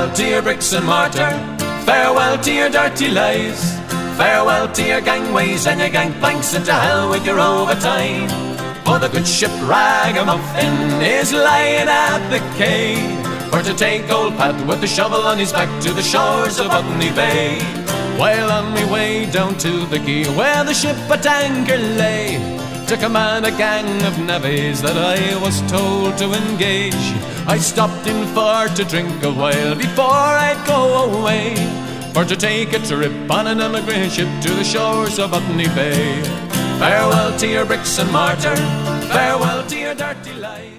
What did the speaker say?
Farewell to your bricks and mortar, farewell to your dirty lies, farewell to your gangways and your gangplanks, and to hell with your overtime. For the good ship Ragamuffin is lying at the quay, for to take old Pat with the shovel on his back to the shores of Botany Bay. While on my way down to the quay where the ship at anchor lay, to command a gang of navvies that I was told to engage, I stopped in for to drink a while before I'd go away, for to take a trip on an emigrant ship to the shores of Botany Bay. Farewell to your bricks and mortar, farewell to your dirty life.